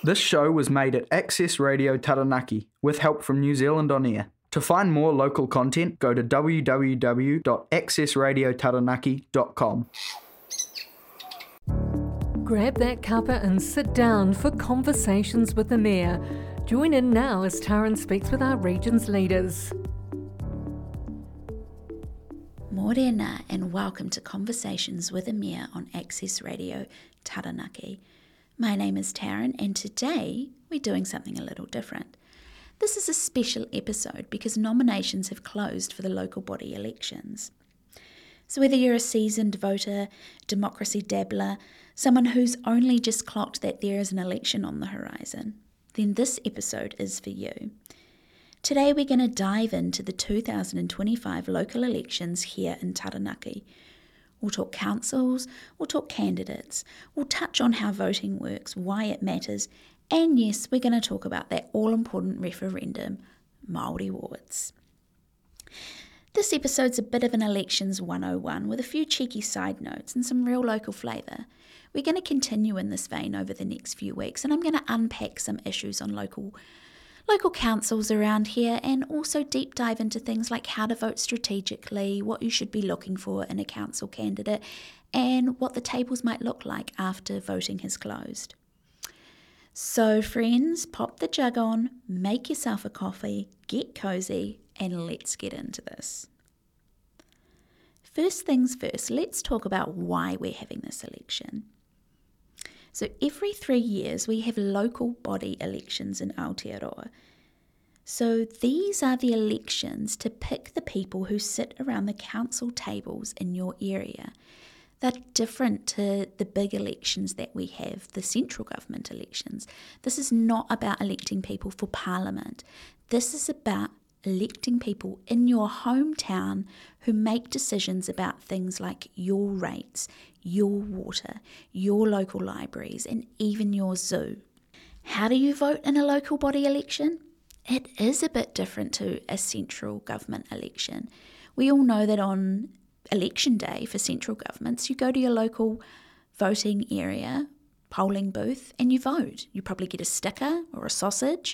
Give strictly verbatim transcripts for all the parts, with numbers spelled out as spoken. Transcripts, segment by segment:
This show was made at Access Radio Taranaki with help from New Zealand On Air. To find more local content, go to w w w dot access radio taranaki dot com. Grab that cuppa and sit down for Conversations with the Mayor. Join in now as Taran speaks with our region's leaders. Morena and welcome to Conversations with the Mayor on Access Radio Taranaki. My name is Taryn and today we're doing something a little different. This is a special episode because nominations have closed for the local body elections. So whether you're a seasoned voter, democracy dabbler, someone who's only just clocked that there is an election on the horizon, then this episode is for you. Today we're going to dive into the two thousand twenty-five local elections here in Taranaki. We'll talk councils, we'll talk candidates, we'll touch on how voting works, why it matters, and yes, we're going to talk about that all-important referendum, Māori wards. This episode's a bit of an Elections one oh one with a few cheeky side notes and some real local flavour. We're going to continue in this vein over the next few weeks, and I'm going to unpack some issues on local local councils around here and also deep dive into things like how to vote strategically, what you should be looking for in a council candidate, and what the tables might look like after voting has closed. So friends, pop the jug on, make yourself a coffee, get cosy, and let's get into this. First things first, let's talk about why we're having this election. So every three years we have local body elections in Aotearoa. So these are the elections to pick the people who sit around the council tables in your area. They're different to the big elections that we have, the central government elections. This is not about electing people for parliament. This is about electing people in your hometown who make decisions about things like your rates, your water, your local libraries, and even your zoo. How do you vote in a local body election? It is a bit different to a central government election. We all know that on election day for central governments, you go to your local voting area, polling booth, and you vote. You probably get a sticker or a sausage,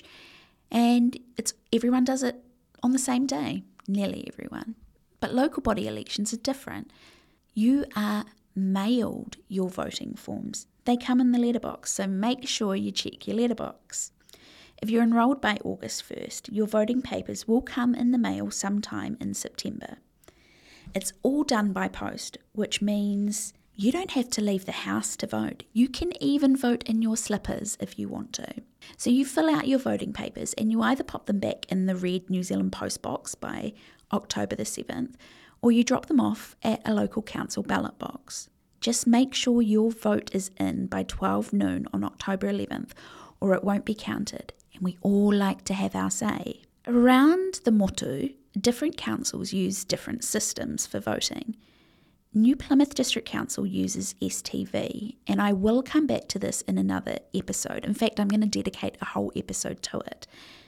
and it's everyone does it on the same day, nearly everyone. But local body elections are different. You are mailed your voting forms. They come in the letterbox, so make sure you check your letterbox. If you're enrolled by August first, your voting papers will come in the mail sometime in September. It's all done by post, which means you don't have to leave the house to vote. You can even vote in your slippers if you want to. So you fill out your voting papers and you either pop them back in the red New Zealand Post box by October the seventh, or you drop them off at a local council ballot box. Just make sure your vote is in by twelve noon on October eleventh, or it won't be counted, and we all like to have our say. Around the motu, different councils use different systems for voting. New Plymouth District Council uses S T V, and I will come back to this in another episode. In fact, I'm going to dedicate a whole episode to it.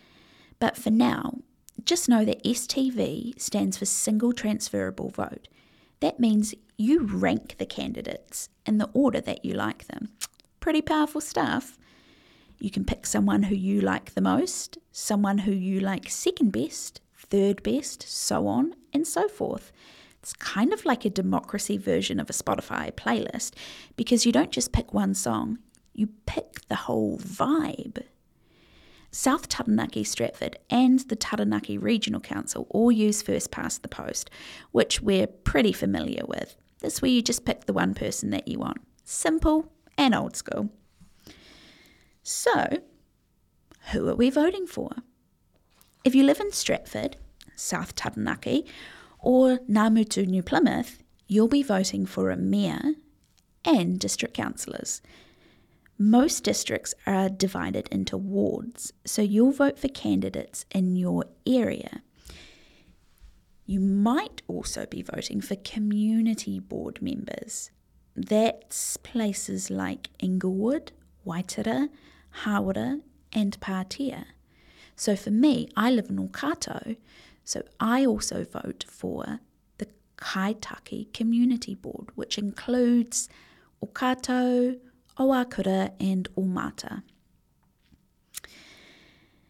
But for now, just know that S T V stands for Single Transferable Vote. That means you rank the candidates in the order that you like them. Pretty powerful stuff. You can pick someone who you like the most, someone who you like second best, third best, so on and so forth. It's kind of like a democracy version of a Spotify playlist because you don't just pick one song, you pick the whole vibe. South Taranaki, Stratford and the Taranaki Regional Council all use First Past the Post, which we're pretty familiar with. This is where you just pick the one person that you want. Simple and old school. So, who are we voting for? If you live in Stratford, South Taranaki, or Ngāmutu, New Plymouth, you'll be voting for a mayor and district councillors. Most districts are divided into wards, so you'll vote for candidates in your area. You might also be voting for community board members. That's places like Inglewood, Waitara, Hawera and Pātea. So for me, I live in Okato, so I also vote for the Kaitaki Community Board, which includes Okato, Oakura and Omata.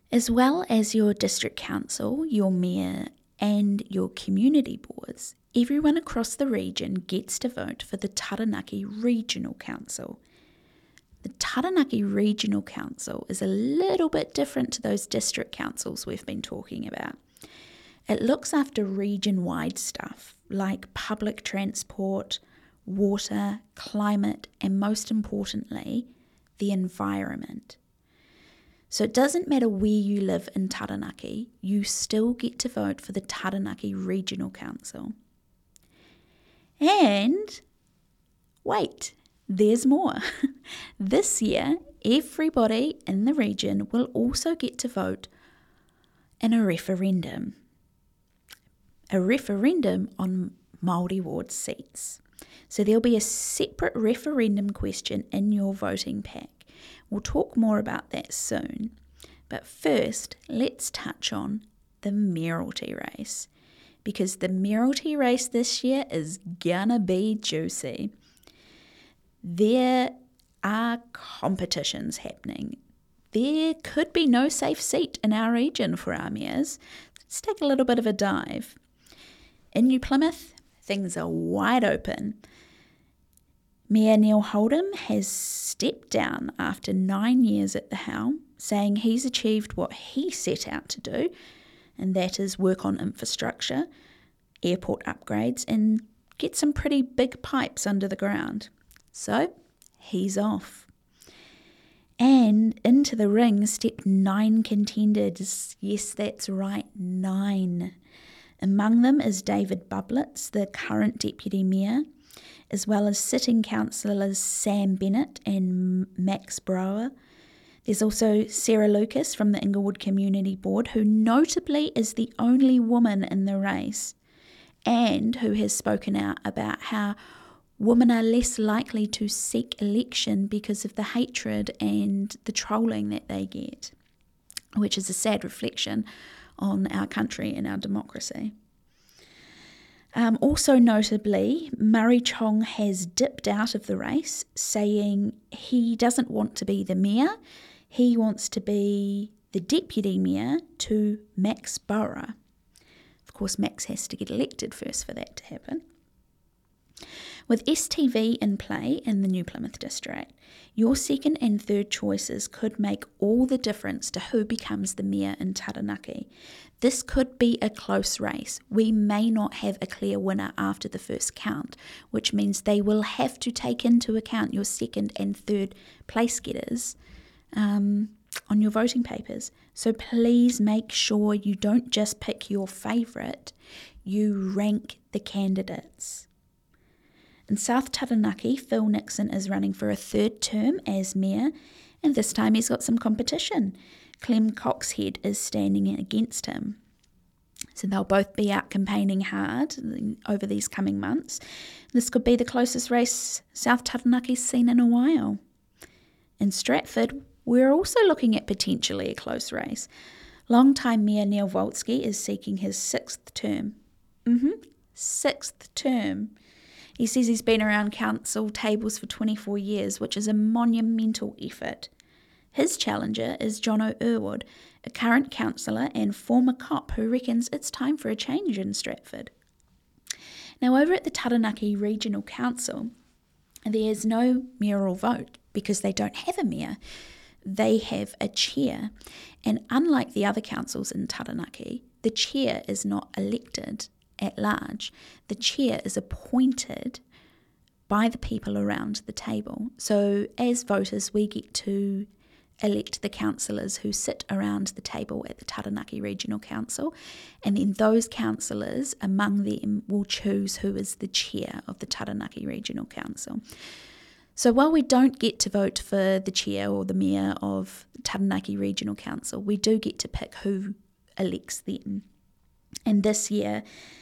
As well as your district council, your mayor, and your community boards, everyone across the region gets to vote for the Taranaki Regional Council. The Taranaki Regional Council is a little bit different to those district councils we've been talking about. It looks after region-wide stuff like public transport, water, climate, and most importantly, the environment. So it doesn't matter where you live in Taranaki, you still get to vote for the Taranaki Regional Council. And wait, there's more. This year, everybody in the region will also get to vote in a referendum. A referendum on Māori ward seats. So there'll be a separate referendum question in your voting pack. We'll talk more about that soon. But first, let's touch on the mayoralty race. Because the mayoralty race this year is gonna be juicy. There are competitions happening. There could be no safe seat in our region for our mayors. Let's take a little bit of a dive. In New Plymouth, things are wide open. Mayor Neil Holdham has stepped down after nine years at the helm, saying he's achieved what he set out to do, and that is work on infrastructure, airport upgrades, and get some pretty big pipes under the ground. So, he's off. And into the ring stepped nine contenders. Yes, that's right, nine. Among them is David Bublitz, the current Deputy Mayor, as well as sitting councillors Sam Bennett and Max Brower. There's also Sarah Lucas from the Inglewood Community Board, who notably is the only woman in the race and who has spoken out about how women are less likely to seek election because of the hatred and the trolling that they get, which is a sad reflection on our country and our democracy. Um, also notably, Murray Chong has dipped out of the race, saying he doesn't want to be the mayor, he wants to be the deputy mayor to Max Borough. Of course, Max has to get elected first for that to happen. With S T V in play in the New Plymouth district, your second and third choices could make all the difference to who becomes the mayor in Taranaki. This could be a close race. We may not have a clear winner after the first count, which means they will have to take into account your second and third place getters um, on your voting papers. So please make sure you don't just pick your favourite, you rank the candidates. In South Taranaki, Phil Nixon is running for a third term as mayor, and this time he's got some competition. Clem Coxhead is standing against him. So they'll both be out campaigning hard over these coming months. This could be the closest race South Taranaki's seen in a while. In Stratford, we're also looking at potentially a close race. Long-time Mayor Neil Volsky is seeking his sixth term. Mm-hmm, sixth term. He says he's been around council tables for twenty-four years, which is a monumental effort. His challenger is Jono Irwood, a current councillor and former cop who reckons it's time for a change in Stratford. Now, over at the Taranaki Regional Council, there's no mayoral vote because they don't have a mayor. They have a chair. And unlike the other councils in Taranaki, the chair is not elected at large. The chair is appointed by the people around the table. So as voters, we get to elect the councillors who sit around the table at the Taranaki Regional Council, and then those councillors among them will choose who is the chair of the Taranaki Regional Council. So while we don't get to vote for the chair or the mayor of the Taranaki Regional Council, we do get to pick who elects them. And this year,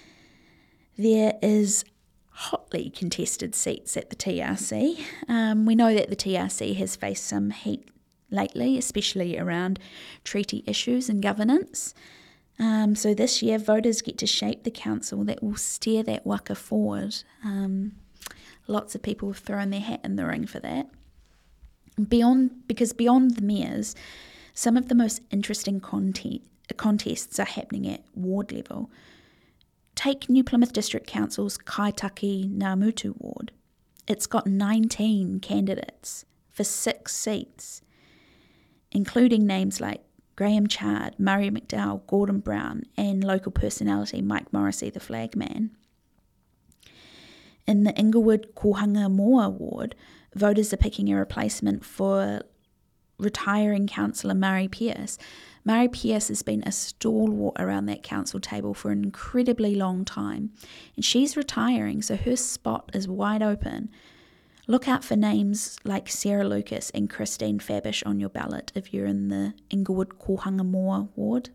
there is hotly contested seats at the T R C. Um, we know that the T R C has faced some heat lately, especially around treaty issues and governance. Um, so this year, voters get to shape the council that will steer that waka forward. Um, lots of people have thrown their hat in the ring for that. Beyond, because beyond the mayors, Some of the most interesting content, contests are happening at ward level. Take New Plymouth District Council's Kaitaki Ngāmutu ward. It's got nineteen candidates for six seats, including names like Graham Chard, Murray McDowell, Gordon Brown, and local personality Mike Morrissey, the flagman. In the Inglewood Kohanga Moa ward, voters are picking a replacement for retiring councillor Murray Pearce. Murray Pearce has been a stalwart around that council table for an incredibly long time, and she's retiring, so her spot is wide open. Look out for names like Sarah Lucas and Christine Fabish on your ballot if you're in the Inglewood Kohanga Moa ward.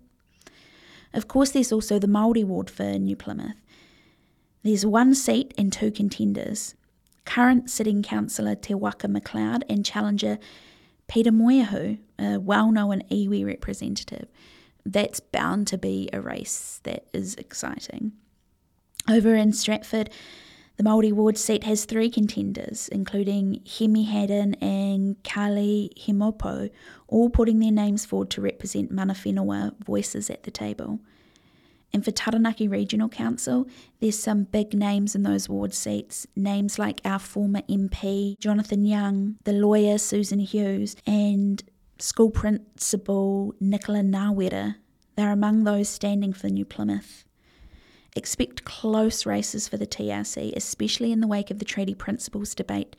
Of course, there's also the Māori ward for New Plymouth. There's one seat and two contenders. Current sitting councillor Te Waka McLeod and challenger Peter Moeahu, a well-known iwi representative. That's bound to be a race that is exciting. Over in Stratford, the Māori ward seat has three contenders, including Hemi Haddon and Kali Himopo, all putting their names forward to represent mana whenua voices at the table. And for Taranaki Regional Council, there's some big names in those ward seats, names like our former M P, Jonathan Young, the lawyer Susan Hughes, and school principal Nicola Ngāwera. They're among those standing for New Plymouth. Expect close races for the T R C, especially in the wake of the Treaty Principles debate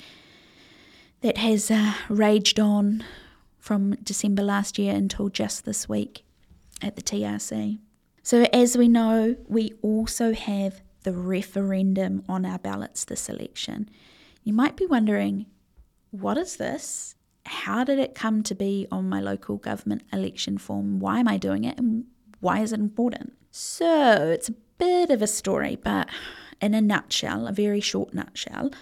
that has uh, raged on from December last year until just this week at the T R C. So as we know, we also have the referendum on our ballots this election. You might be wondering, what is this? How did it come to be on my local government election form? Why am I doing it? And why is it important? So it's a bit of a story, but in a nutshell, a very short nutshell,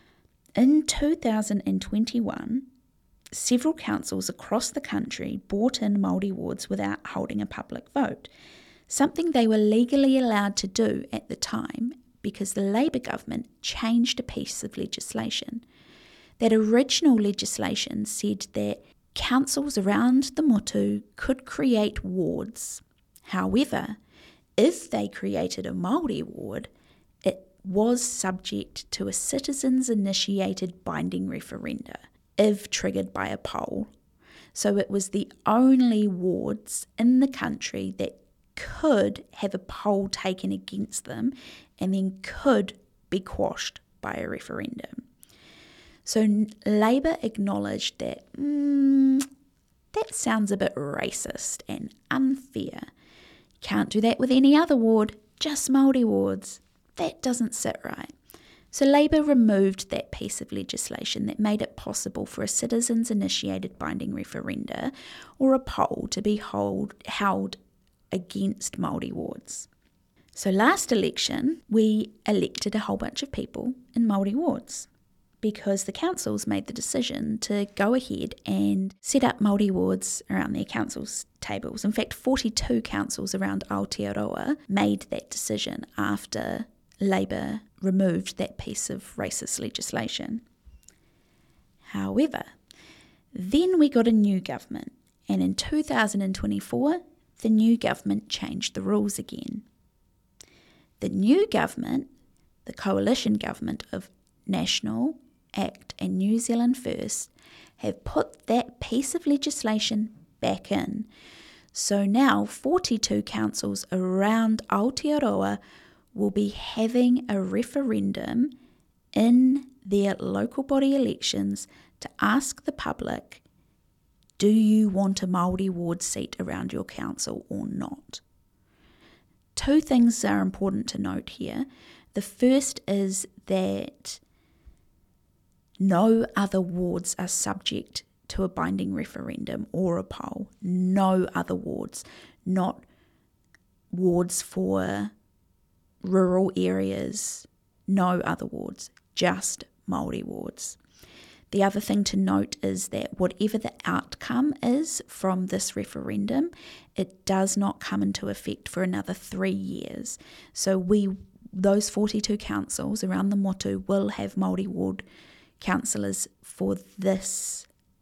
in two thousand twenty-one, several councils across the country brought in Māori wards without holding a public vote. Something they were legally allowed to do at the time because the Labour government changed a piece of legislation. That original legislation said that councils around the motu could create wards. However, if they created a Māori ward, it was subject to a citizens-initiated binding referenda, if triggered by a poll. So it was the only wards in the country that could have a poll taken against them and then could be quashed by a referendum. So Labour acknowledged that mm, that sounds a bit racist and unfair. Can't do that with any other ward, just Māori wards. That doesn't sit right. So Labour removed that piece of legislation that made it possible for a citizens-initiated binding referenda or a poll to be hold, held against Māori wards. So last election, we elected a whole bunch of people in Māori wards because the councils made the decision to go ahead and set up Māori wards around their councils' tables. In fact, forty-two councils around Aotearoa made that decision after Labour removed that piece of racist legislation. However, then we got a new government, and in two thousand twenty-four, the new government changed the rules again. The new government, the coalition government of National, ACT and New Zealand First, have put that piece of legislation back in. So now forty-two councils around Aotearoa will be having a referendum in their local body elections to ask the public, do you want a Māori ward seat around your council or not? Two things are important to note here. The first is that no other wards are subject to a binding referendum or a poll. No other wards, not wards for rural areas, no other wards, just Māori wards. The other thing to note is that whatever the outcome is from this referendum, it does not come into effect for another three years. So we, those forty-two councils around the motu will have Māori ward councillors for this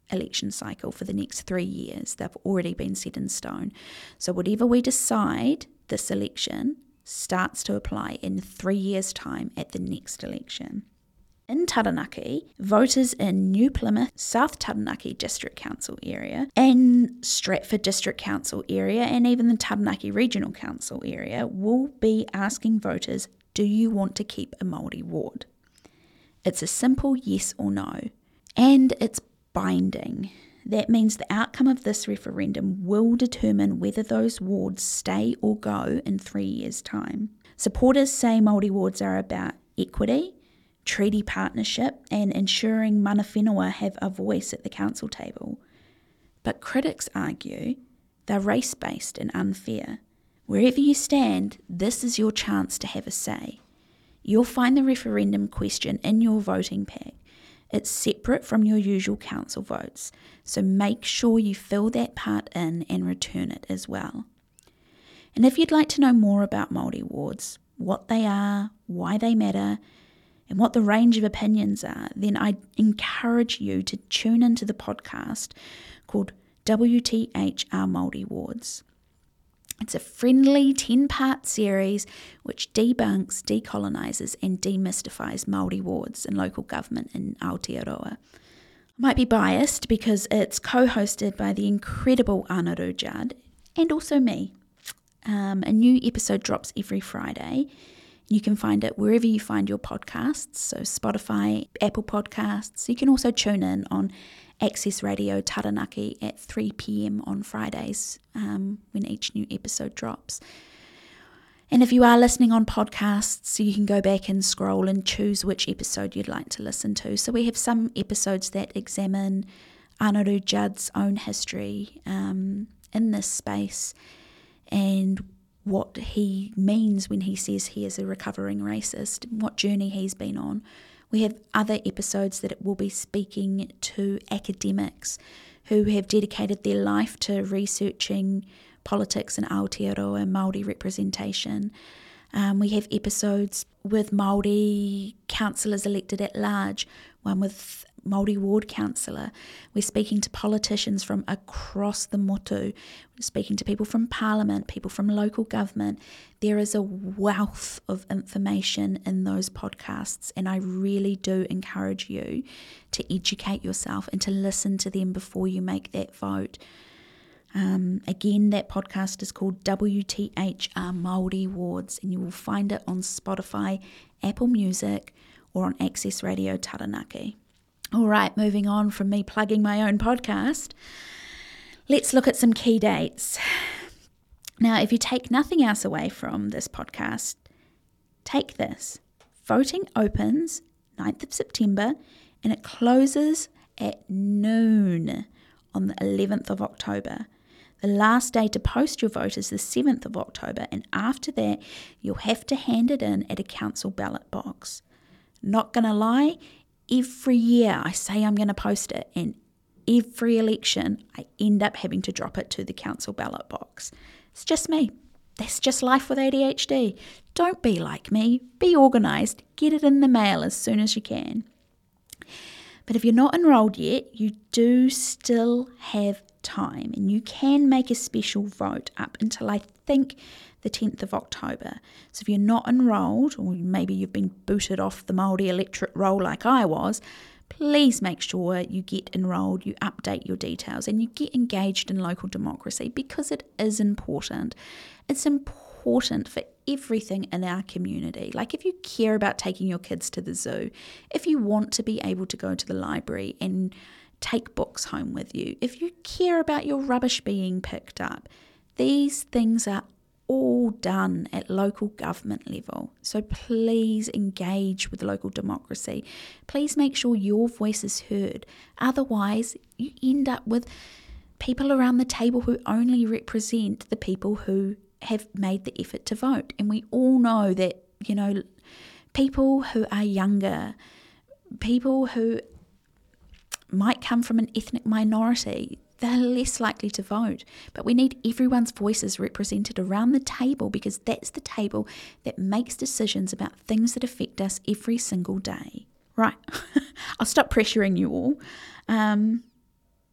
election cycle for the next three years. They've already been set in stone. So whatever we decide this election starts to apply in three years' time at the next election. In Taranaki, voters in New Plymouth, South Taranaki District Council area, and Stratford District Council area, and even the Taranaki Regional Council area will be asking voters, do you want to keep a Māori ward? It's a simple yes or no, and it's binding. That means the outcome of this referendum will determine whether those wards stay or go in three years' time. Supporters say Māori wards are about equity, treaty partnership, and ensuring mana whenua have a voice at the council table. But critics argue they're race-based and unfair. Wherever you stand, this is your chance to have a say. You'll find the referendum question in your voting pack. It's separate from your usual council votes, so make sure you fill that part in and return it as well. And if you'd like to know more about Māori wards, what they are, why they matter, and what the range of opinions are, then I encourage you to tune into the podcast called W T H R Māori Wards. It's a friendly ten-part series which debunks, decolonises and demystifies Māori wards and local government in Aotearoa. I might be biased because it's co-hosted by the incredible Anaru Judd and also me. Um, a new episode drops every Friday. You can find it wherever you find your podcasts, so Spotify, Apple Podcasts. You can also tune in on Access Radio Taranaki at three p.m. on Fridays um, when each new episode drops. And if you are listening on podcasts, you can go back and scroll and choose which episode you'd like to listen to. So we have some episodes that examine Anaru Judd's own history um, in this space and what he means when he says he is a recovering racist, what journey he's been on. We have other episodes that will be speaking to academics who have dedicated their life to researching politics in Aotearoa and Māori representation. Um, we have episodes with Māori councillors elected at large, one with Māori ward councillor. We're speaking to politicians from across the motu. We're speaking to people from Parliament, people from local government. There is a wealth of information in those podcasts, and I really do encourage you to educate yourself and to listen to them before you make that vote. Um, again, that podcast is called W T H R Māori Wards, and you will find it on Spotify, Apple Music, or on Access Radio Taranaki. All right, moving on from me plugging my own podcast, let's look at some key dates. Now, if you take nothing else away from this podcast, take this. Voting opens ninth of September and it closes at noon on the eleventh of October. The last day to post your vote is the seventh of October, and after that, you'll have to hand it in at a council ballot box. Not going to lie, every year I say I'm going to post it, and every election I end up having to drop it to the council ballot box. It's just me. That's just life with A D H D. Don't be like me. Be organised. Get it in the mail as soon as you can. But if you're not enrolled yet, you do still have time, and you can make a special vote up until I think the tenth of October. So if you're not enrolled, or maybe you've been booted off the Māori electorate roll like I was, please make sure you get enrolled, you update your details, and you get engaged in local democracy, because it is important. It's important for everything in our community. Like if you care about taking your kids to the zoo, if you want to be able to go to the library and take books home with you, if you care about your rubbish being picked up, these things are all done at local government level. So please engage with local democracy. Please make sure your voice is heard. Otherwise, you end up with people around the table who only represent the people who have made the effort to vote. And we all know that, you know, people who are younger, people who might come from an ethnic minority, they're less likely to vote. But we need everyone's voices represented around the table, because that's the table that makes decisions about things that affect us every single day. Right, I'll stop pressuring you all. Um,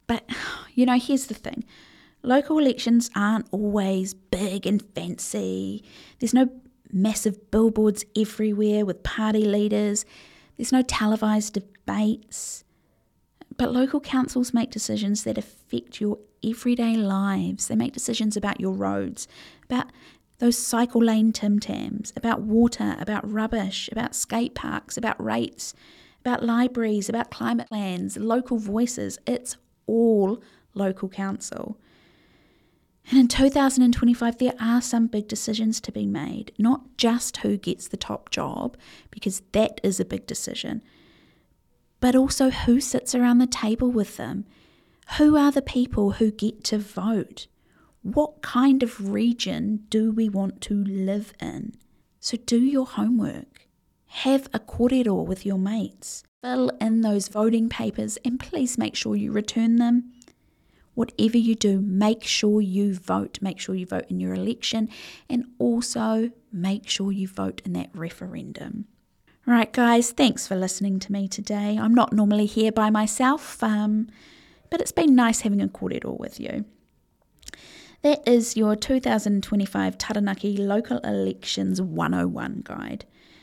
But, you know, here's the thing. Local elections aren't always big and fancy. There's no massive billboards everywhere with party leaders. There's no televised debates. But local councils make decisions that affect your everyday lives. They make decisions about your roads, about those cycle lane Tim Tams, about water, about rubbish, about skate parks, about rates, about libraries, about climate plans, local voices. It's all local council. And in two thousand twenty-five, there are some big decisions to be made, not just who gets the top job, because that is a big decision, but also who sits around the table with them. Who are the people who get to vote? What kind of region do we want to live in? So do your homework. Have a kōrero with your mates. Fill in those voting papers and please make sure you return them. Whatever you do, make sure you vote. Make sure you vote in your election and also make sure you vote in that referendum. Right, guys, thanks for listening to me today. I'm not normally here by myself, um, but it's been nice having a kōrero with you. That is your two thousand twenty-five Taranaki Local Elections one oh one guide.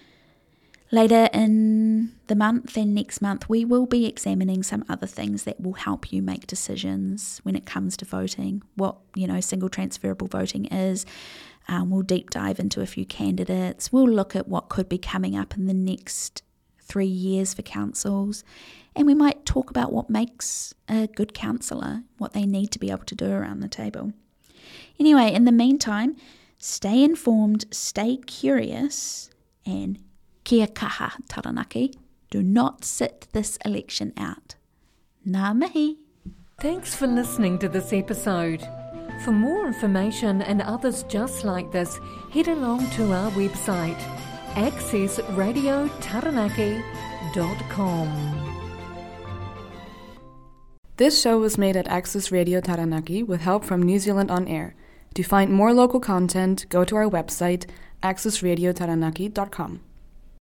Later in the month and next month, we will be examining some other things that will help you make decisions when it comes to voting, what, you know, single transferable voting is. Um, we'll deep dive into a few candidates. We'll look at what could be coming up in the next three years for councils. And we might talk about what makes a good councillor, what they need to be able to do around the table. Anyway, in the meantime, stay informed, stay curious, and kia kaha, Taranaki. Do not sit this election out. Ngā mihi. Thanks for listening to this episode. For more information and others just like this, head along to our website, access radio taranaki dot com. This show was made at Access Radio Taranaki with help from New Zealand On Air. To find more local content, go to our website, access radio taranaki dot com.